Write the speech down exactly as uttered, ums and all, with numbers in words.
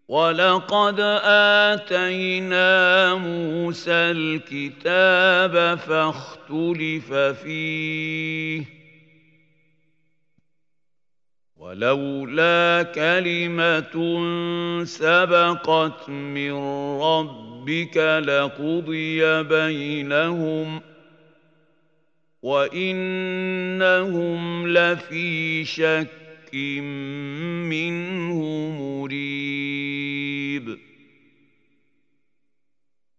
وَلَقَدْ آتَيْنَا مُوسَى الْكِتَابَ فَاخْتُلِفَ فِيهِ ۚ وَلَوْلَا كَلِمَةٌ سَبَقَتْ مِن رَّبِّكَ لَقُضِيَ بَيْنَهُمْ ۚ وَإِنَّهُمْ لَفِي شَكٍّ مِّنْهُ مُرِيبٍ